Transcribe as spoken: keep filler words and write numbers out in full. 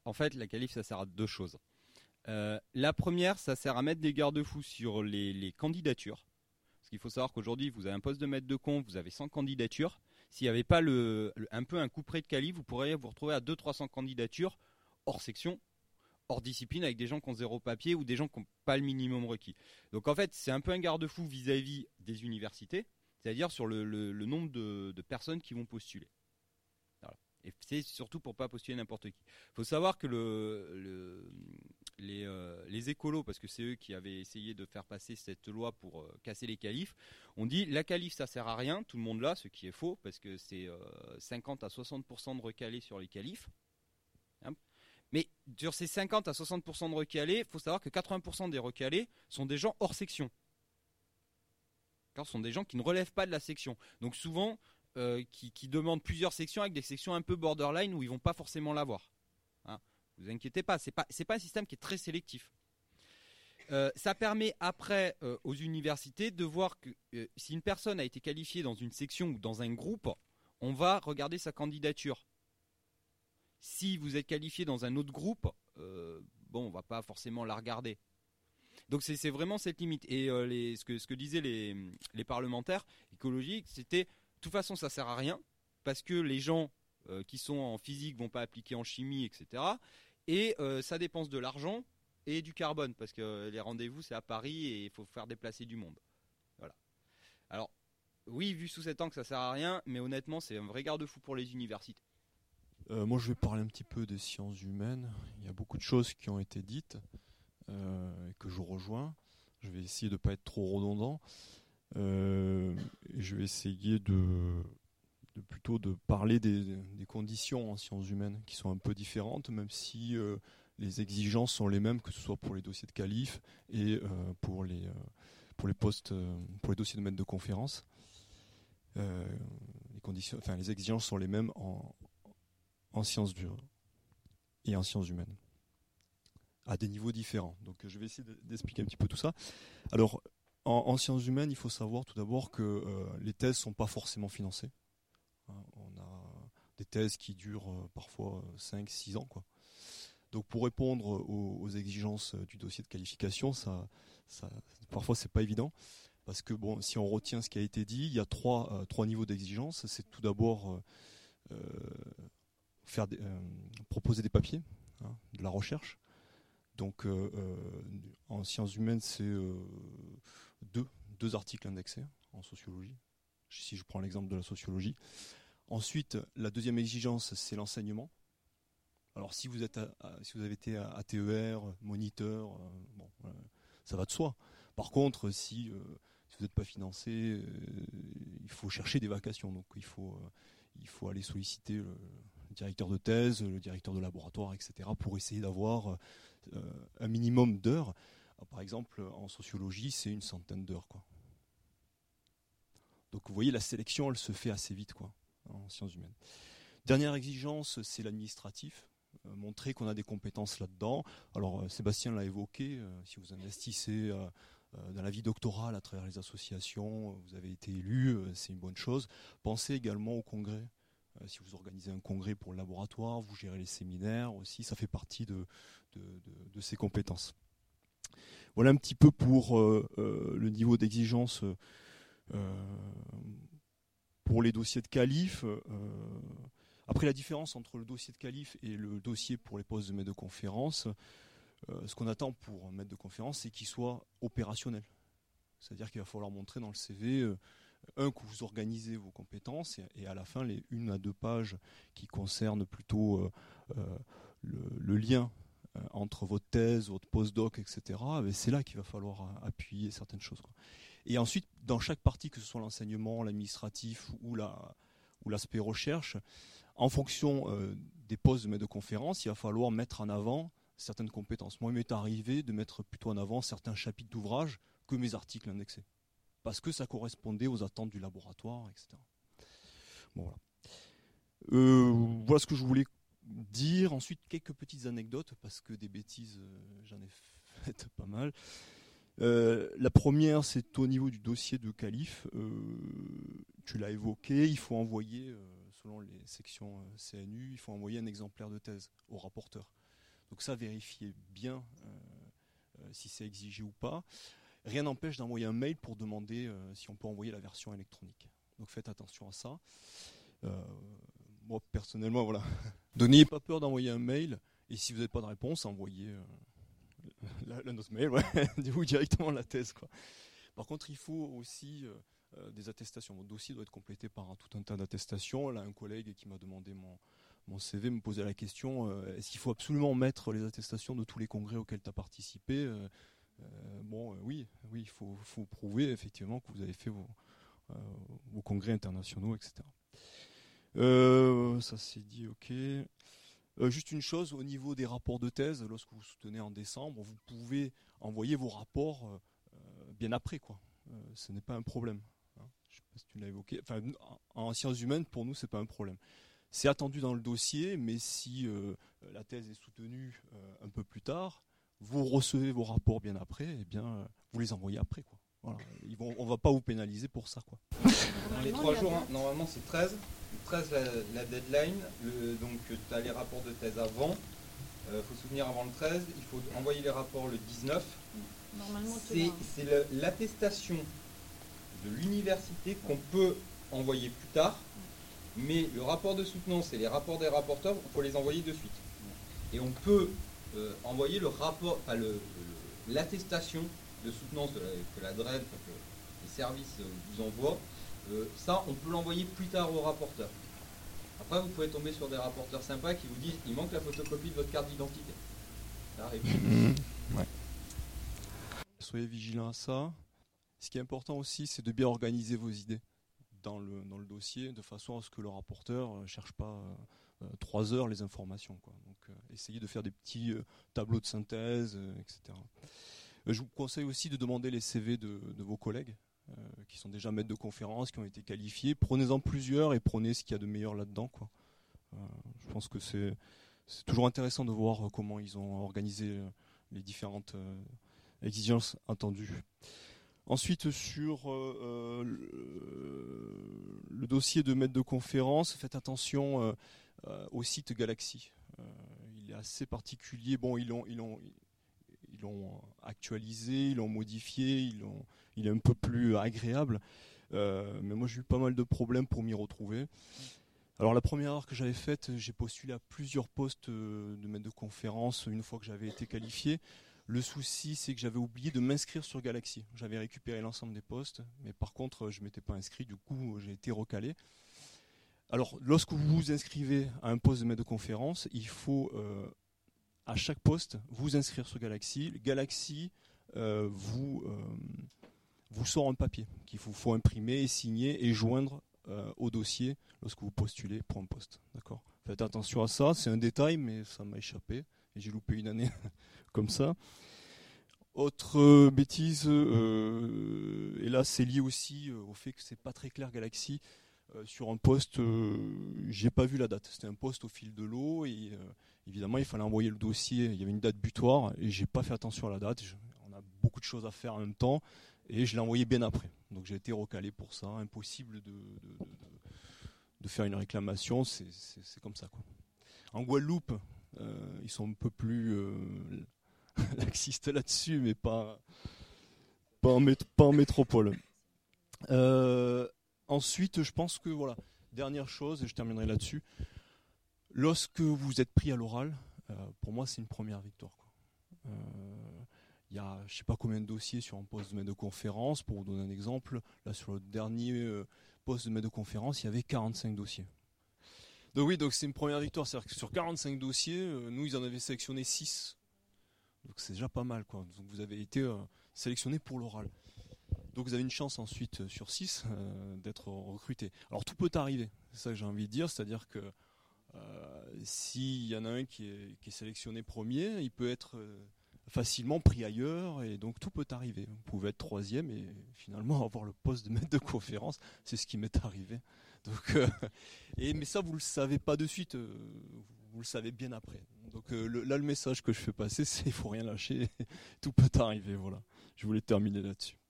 en fait, la qualif, ça sert à deux choses. Euh, la première, ça sert à mettre des garde-fous sur les, les candidatures. Parce qu'il faut savoir qu'aujourd'hui, vous avez un poste de maître de conf, vous avez cent candidatures. S'il n'y avait pas le, le- un peu un coup près de qualif, vous pourriez vous retrouver à deux cents à trois cents candidatures hors section, hors discipline, avec des gens qui ont zéro papier ou des gens qui n'ont pas le minimum requis. Donc en fait, c'est un peu un garde-fou vis-à-vis des universités, c'est-à-dire sur le, le- le nombre de, de personnes qui vont postuler. Voilà. Et c'est surtout pour pas postuler n'importe qui. Il faut savoir que le, le- les, euh, les écolos, parce que c'est eux qui avaient essayé de faire passer cette loi pour euh, casser les qualifs, on dit la qualif ça sert à rien, tout le monde là, ce qui est faux, parce que c'est euh, cinquante à soixante pour cent de recalés sur les qualifs. Hein. Mais sur ces cinquante à soixante pour cent de recalés, il faut savoir que quatre-vingts pour cent des recalés sont des gens hors section. Ce sont des gens qui ne relèvent pas de la section. Donc souvent, euh, qui, qui demandent plusieurs sections avec des sections un peu borderline où ils vont pas forcément l'avoir. Hein. Vous inquiétez pas, c'est pas c'est pas un système qui est très sélectif. Euh, ça permet après euh, aux universités de voir que euh, si une personne a été qualifiée dans une section ou dans un groupe, on va regarder sa candidature. Si vous êtes qualifié dans un autre groupe, euh, bon, on va pas forcément la regarder. Donc c'est, c'est vraiment cette limite. Et euh, les, ce, que, ce que disaient les, les parlementaires écologiques, c'était de toute façon ça sert à rien parce que les gens euh, qui sont en physique vont pas appliquer en chimie, et cetera. Et euh, ça dépense de l'argent et du carbone parce que les rendez-vous c'est à Paris et il faut faire déplacer du monde. Voilà. Alors oui, vu sous cet angle ça sert à rien, mais honnêtement c'est un vrai garde-fou pour les universités. Euh, moi, je vais parler un petit peu des sciences humaines. Il y a beaucoup de choses qui ont été dites euh, et que je rejoins. Je vais essayer de ne pas être trop redondant. Euh, et je vais essayer de, de plutôt de parler des, des conditions en sciences humaines qui sont un peu différentes, même si euh, les exigences sont les mêmes, que ce soit pour les dossiers de qualif et euh, pour les euh, pour les postes, euh, pour les dossiers de maître de conférence. Euh, les conditions, enfin les exigences sont les mêmes en, en sciences dures et en sciences humaines, à des niveaux différents. Donc je vais essayer d'expliquer un petit peu tout ça. Alors, en, en sciences humaines, il faut savoir tout d'abord que euh, les thèses ne sont pas forcément financées. Hein, on a des thèses qui durent euh, parfois cinq six ans, quoi. Donc pour répondre aux, aux exigences du dossier de qualification, ça, ça, parfois c'est pas évident. Parce que bon, si on retient ce qui a été dit, il y a trois, euh, trois niveaux d'exigence. C'est tout d'abord euh, euh, faire des, euh, proposer des papiers, hein, de la recherche. Donc euh, euh, en sciences humaines, c'est euh, deux, deux articles indexés en sociologie, si je prends l'exemple de la sociologie. Ensuite, la deuxième exigence, c'est l'enseignement. Alors si vous, êtes à, à, si vous avez été à, à T E R, moniteur, euh, bon, euh, ça va de soi. Par contre, si, euh, si vous n'êtes pas financé, euh, il faut chercher des vacations. Donc il faut, euh, il faut aller solliciter le, le directeur de thèse, le directeur de laboratoire, et cetera pour essayer d'avoir euh, un minimum d'heures. Par exemple, en sociologie, c'est une centaine d'heures, quoi. Donc vous voyez, la sélection, elle se fait assez vite, quoi, en sciences humaines. Dernière exigence, c'est l'administratif. Euh, montrer qu'on a des compétences là-dedans. Alors euh, Sébastien l'a évoqué, euh, si vous investissez euh, euh, dans la vie doctorale à travers les associations, vous avez été élu, euh, c'est une bonne chose. Pensez également au congrès. Euh, si vous organisez un congrès pour le laboratoire, vous gérez les séminaires aussi, ça fait partie de, de, de, de ces compétences. Voilà un petit peu pour euh, euh, le niveau d'exigence euh, pour les dossiers de qualif. Euh, Après, la différence entre le dossier de qualif et le dossier pour les postes de maître de conférence, euh, ce qu'on attend pour un maître de conférence, c'est qu'il soit opérationnel. C'est-à-dire qu'il va falloir montrer dans le C V, euh, un, que vous organisez vos compétences, et, et à la fin, les une à deux pages qui concernent plutôt euh, euh, le, le lien euh, entre votre thèse, votre postdoc, et cetera. Mais c'est là qu'il va falloir euh, appuyer certaines choses, quoi. Et ensuite, dans chaque partie, que ce soit l'enseignement, l'administratif ou, la, ou l'aspect recherche, en fonction euh, des postes de maître de conférence, il va falloir mettre en avant certaines compétences. Moi, il m'est arrivé de mettre plutôt en avant certains chapitres d'ouvrage que mes articles indexés, parce que ça correspondait aux attentes du laboratoire, et cetera. Bon, voilà. Euh, voilà ce que je voulais dire. Ensuite, quelques petites anecdotes, parce que des bêtises, euh, j'en ai faites pas mal. Euh, la première, c'est au niveau du dossier de qualif. Euh, tu l'as évoqué, il faut envoyer, euh, selon les sections euh, C N U, il faut envoyer un exemplaire de thèse au rapporteur. Donc ça, vérifiez bien euh, euh, si c'est exigé ou pas. Rien n'empêche d'envoyer un mail pour demander euh, si on peut envoyer la version électronique. Donc faites attention à ça. Euh, moi personnellement, voilà. N'ayez pas peur d'envoyer un mail, et si vous n'avez pas de réponse, envoyez euh, la, la note mail, ouais, ou directement la thèse, quoi. Par contre, il faut aussi euh, euh, des attestations. Votre dossier doit être complété par un, tout un tas d'attestations. Là, un collègue qui m'a demandé mon, mon C V me posait la question, euh, est-ce qu'il faut absolument mettre les attestations de tous les congrès auxquels tu as participé? euh, euh, Bon, euh, oui, oui, il faut, faut prouver effectivement que vous avez fait vos, euh, vos congrès internationaux, et cetera. Euh, ça c'est dit, ok. Euh, juste une chose, au niveau des rapports de thèse, lorsque vous soutenez en décembre, vous pouvez envoyer vos rapports euh, bien après, quoi. Euh, ce n'est pas un problème. Hein. Je sais pas si tu l'as évoqué. Enfin, en, en sciences humaines, pour nous, c'est pas un problème. C'est attendu dans le dossier, mais si euh, la thèse est soutenue euh, un peu plus tard, vous recevez vos rapports bien après, et bien euh, vous les envoyez après, quoi. Voilà. Ils vont, on ne va pas vous pénaliser pour ça, quoi. Dans les trois jours, hein, normalement c'est treize. treize la, la deadline, le, donc tu as les rapports de thèse avant. Il euh, faut se souvenir avant le treize, il faut envoyer les rapports le dix-neuf. Normalement, c'est, c'est le, l'attestation de l'université qu'on peut envoyer plus tard, mais le rapport de soutenance et les rapports des rapporteurs, il faut les envoyer de suite. Et on peut euh, envoyer le rapport, enfin le, le, l'attestation de soutenance de la, que la D R E D, que les services vous envoient, euh, ça on peut l'envoyer plus tard au rapporteur. Après vous pouvez tomber sur des rapporteurs sympas qui vous disent il manque la photocopie de votre carte d'identité. Ça arrive. Ouais. Soyez vigilants à ça. Ce qui est important aussi, c'est de bien organiser vos idées dans le, dans le dossier, de façon à ce que le rapporteur ne cherche pas euh, trois heures les informations, quoi. Donc euh, essayez de faire des petits euh, tableaux de synthèse, euh, et cetera. Euh, je vous conseille aussi de demander les C V de, de vos collègues euh, qui sont déjà maîtres de conférences, qui ont été qualifiés. Prenez-en plusieurs et prenez ce qu'il y a de meilleur là-dedans, quoi. Euh, je pense que c'est, c'est toujours intéressant de voir comment ils ont organisé les différentes euh, exigences attendues. Ensuite, sur euh, le, le dossier de maître de conférence, faites attention euh, euh, au site Galaxy. Euh, il est assez particulier. Bon, ils l'ont, ils l'ont, ils l'ont actualisé, ils l'ont modifié, ils l'ont, il est un peu plus agréable. Euh, mais moi, j'ai eu pas mal de problèmes pour m'y retrouver. Alors, la première erreur que j'avais faite, j'ai postulé à plusieurs postes de maître de conférence une fois que j'avais été qualifié. Le souci, c'est que j'avais oublié de m'inscrire sur Galaxy. J'avais récupéré l'ensemble des postes, mais par contre, je ne m'étais pas inscrit. Du coup, j'ai été recalé. Alors, lorsque vous vous inscrivez à un poste de maître de conférence, il faut, euh, à chaque poste, vous inscrire sur Galaxy. Galaxy euh, vous, euh, vous sort un papier qu'il faut, faut imprimer et signer et joindre euh, au dossier lorsque vous postulez pour un poste. D'accord ? Faites attention à ça. C'est un détail, mais ça m'a échappé. Et j'ai loupé une année comme ça. Autre euh, bêtise, euh, et là c'est lié aussi euh, au fait que c'est pas très clair Galaxy. Euh, sur un poste, euh, j'ai pas vu la date. C'était un poste au fil de l'eau et euh, évidemment il fallait envoyer le dossier. Il y avait une date butoir et j'ai pas fait attention à la date. Je, on a beaucoup de choses à faire en même temps et je l'ai envoyé bien après. Donc j'ai été recalé pour ça. Impossible de, de, de, de, de faire une réclamation. C'est, c'est, c'est comme ça, quoi. En Guadeloupe, euh, ils sont un peu plus euh, laxistes là-dessus, mais pas, pas, en, mét- pas en métropole. Euh, ensuite, je pense que, voilà, dernière chose, et je terminerai là-dessus, lorsque vous êtes pris à l'oral, euh, pour moi, c'est une première victoire, quoi. Euh, il y a, je ne sais pas combien de dossiers sur un poste de maître de conférence. Pour vous donner un exemple, là, sur le dernier euh, poste de maître de conférence, il y avait quarante-cinq dossiers. Donc oui, donc c'est une première victoire. C'est-à-dire que sur quarante-cinq dossiers, euh, nous, ils en avaient sélectionné six. Donc c'est déjà pas mal, quoi. Donc vous avez été euh, sélectionné pour l'oral. Donc vous avez une chance ensuite euh, sur six euh, d'être recruté. Alors tout peut arriver, c'est ça que j'ai envie de dire. C'est-à-dire que euh, s'il y en a un qui est, qui est sélectionné premier, il peut être euh, facilement pris ailleurs. Et donc tout peut arriver. Vous pouvez être troisième et finalement avoir le poste de maître de conférence. C'est ce qui m'est arrivé. Donc, euh, et, mais ça, vous ne le savez pas de suite, euh, vous le savez bien après. Donc euh, le, là, le message que je fais passer, c'est qu'il ne faut rien lâcher, tout peut arriver. Voilà. Je voulais terminer là-dessus.